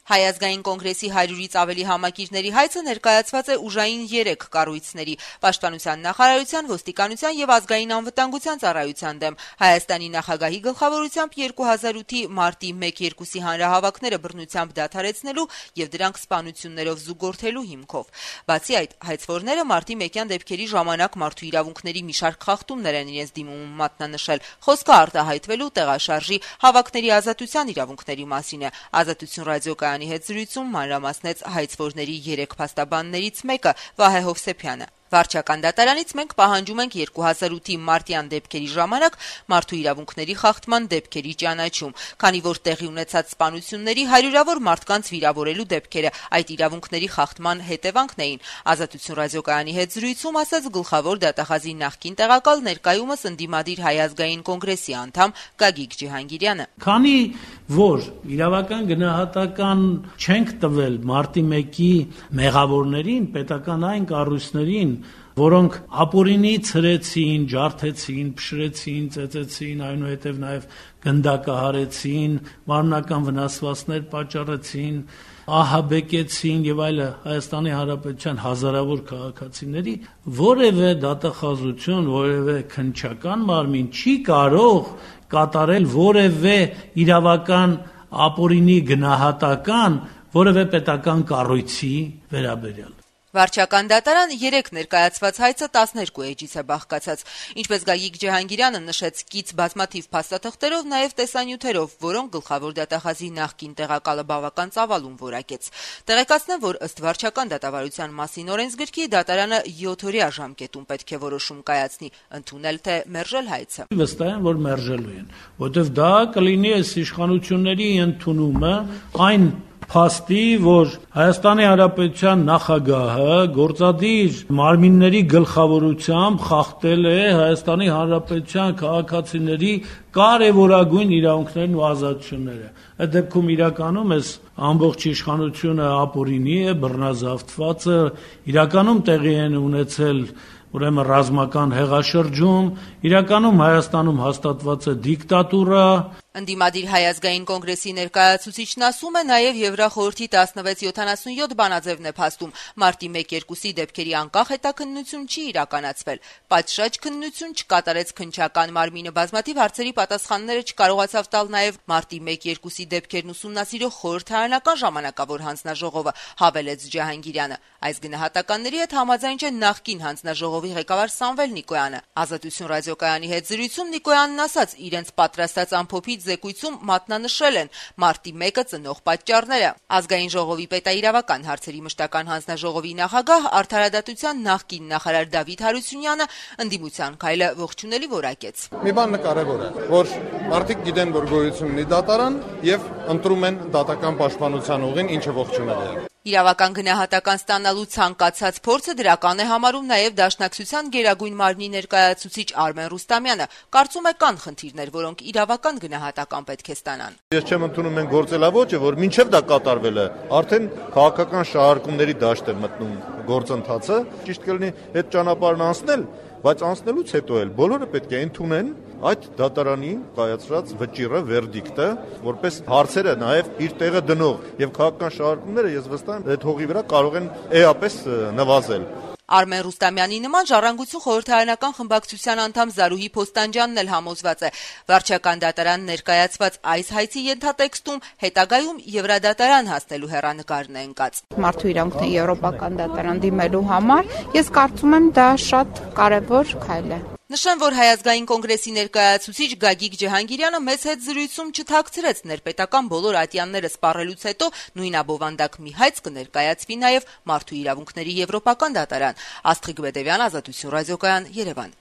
Հայ ազգային կոնգրեսի 100-ից ավելի համակիրների հայցը ներկայացված է ուժային 3 կառույցների՝ Պաշտպանության նախարարության, ոստիկանության եւ ազգային անվտանգության ծառայության դեմ։ Հայաստանի նախագահի գլխավորությամբ 2008-ի մարտի 1-2-ի հանրահավաքները բռնությամբ դադարեցնելու եւ դրանք սպանություններով զուգորդելու հիմքով։ Բացի այդ, հայցվորները մարտի 1-յան դեպքերի ժամանակ մարդու իրավունքների մի շարք խախտումներ են իրենց դիմումում մատնանշել։ Խոսքը արտահայտվելու տեղաշարժի, հավաքների ազատության իրավունքների մասին է։ Ազատություն ռադիոկայանի հետ զրույցում մանրամասնեց հայցվորների 3 փաստաբաններից մեկը՝ Վահե Հովսեփյանը։ Վարչական դատարանից մենք պահանջում ենք 2008-ի մարտյան դեպքերի ժամանակ մարդու իրավունքների խախտման դեպքերի ճանաչում, քանի որ տեղի ունեցած սպանությունների հարյուրավոր մարդկանց վիրավորելու դեպքերը այդ իրավունքների խախտման հետևանքն էին։ Ազատություն ռադիոկայանի հետ զրույցում ասաց գլխավոր դատախազի նախկին տեղակալ, ներկայումս ընդդիմադիր Հայ ազգային կոնգրեսի անդամ Գագիկ Ջիհանգիրյանը։ Քանի որ իրավական գնահատական չենք տվել մարտի 1-ի մեղավորներին, պետական այն կառույցներին, որոնք ապօրինի ցրեցին, ջարդեցին, փշրեցին, ծեծեցին, այնուհետև նաև գնդակահարեցին, մարմնական վնասվածքներ պատճառեցին, ահաբեկեցին եւ այլը Հայաստանի Հանրապետության հազարավոր քաղաքացիների, որևէ դատախազություն, որևէ քննչական մարմին չի կարող կատարել որևէ իրավական ապօրինի գնահատական որևէ պետական կառույցի վերաբերյալ։ Վարչական դատարան 3 ներկայացված հայցը 12 էջից է բաղկացած։ Ինչպես Գագիկ Ջիհանգիրյանը նշեց, կից բազմաթիվ փաստաթղթերով, նաև տեսանյութերով, որոնք գլխավոր դատախազի նախկին տեղակալը բավական ծավալուն որակեց։ Տեղեկացնեմ, որ ըստ վարչական դատավարության մասին օրենսգրքի դատարանը 7-օրյա ժամկետում պետք է որոշում կայացնի՝ ընդունել թե մերժել հայցը։ Վստահ եմ, որ մերժելու են, որովհետև դա կլինի այս իշխանությունների ընդունումը այն փաստի, որ Հայաստանի Հանրապետության նախագահը գործադիր մարմինների գլխավորությամբ խախտել է Հայաստանի Հանրապետության քաղաքացիների կարևորագույն իրավունքներն ու ազատությունները։ Այդ դեպքում իրականում այս ամբողջ իշխանությունը ապօրինի է, բռնազավթված է, իրականում տեղի են ունեցել ուրեմն ռազմական հեղաշրջում, իրականում Հայաստանում հաստատված է դիկտատուրա։ Ընդդիմադիր Հայ ազգային կոնգրեսի ներկայացուցիչն ասում է, նաև Եվրախորհրդի 1677 բանաձևն է փաստում, մարտի 1-2-ի դեպքերի անկախ հետաքննություն չի իրականացվել։ Պատշաճ քննություն չկատարեց քննչական մարմինը, բազմաթիվ հարցերի պատասխանները չկարողացավ տալ նաև մարտի 1-2-ի դեպքերն ուսումնասիրող խորհրդարանական ժամանակավոր հանձնաժողովը, հավելեց Ջահանգիրյանը։ Այս գնահատականների հետ համաձայն չէ նախկին հանձնաժողովի ղեկավար Սամվել Նիկոյանը։ Ազատություն ռադիոկայանի հետ զրույցում Նիկոյանն ասաց, իրենց պատրաստած ամփոփի զեկույցում մատնանշել են մարտի 1-ը ծնող պատճառները։ Ազգային ժողովի պետաիրավական հարցերի մշտական հանձնաժողովի նախագահ, արդարադատության նախկին նախարար Դավիթ Հարությունյանը ընդդիմության քայլը ողջունելի որակեց։ Մի բան կարևոր է, որ մարդիկ գիտեն, որ գոյություն ունի դատարան եւ ընտրում են դատական պաշտպանության ուղին, ինչը ողջունելի է։ Իրավական գնահատական ստանալու ցանկացած փորձը դրական է համարում նաև Դաշնակցության գերագույն մարմնի ներկայացուցիչ Արմեն Ռուստամյանը։ Կարծում է կան խնդիրներ, որոնք իրավական գնահատական պետք է ստանան։ Ես չեմ ընդունում են գործելավոճը, որ մինչև դա կատարվել է, արդեն քաղաքական շահարկումների դաշտ է մտնում գործընթացը, ճիշտ կլինի այդ ճանապարհն անցնել, բայց անցնելուց հետո էլ բոլորը պետք է ընդունեն այդ դատարանի կայացրած վճիռը, վերդիկտը, որպես հարցերը նաև իր տեղը դնող եւ քաղաքական շահարկումները, ես վստահ եմ, այդ հողի վրա կարող են էապես նվազել։ Արմեն Ռուստամյանի նման Ժառանգություն խորհրդարանական խմբակցության անդամ Զարուհի Փոստանջյանն էլ համոզված է, վարչական դատարան ներկայացված այս հայցի ենթատեքստում հետագայում Եվրադատարան հասնելու հեռանկարն է ընկած։ Մարդու իրավունքների եվրոպական դատարան դիմելու համար ես կարծում եմ դա շատ կարևոր քայլ է։ Նշեմ, որ Հայ ազգային կոնգրեսի ներկայացուցիչ Գագիկ Ջիհանգիրյանը մեծ հետ զրույցում չթաքցրեց ներպետական բոլոր ատյանները սպառելուց հետո նույնաբովանդակ մի հայց կներկայացվի նաև մարդու իրավունքների եվրոպական դատարան։ Աստղիկ Բեդևյան, Ազատություն ռադիոկայան, Երևան։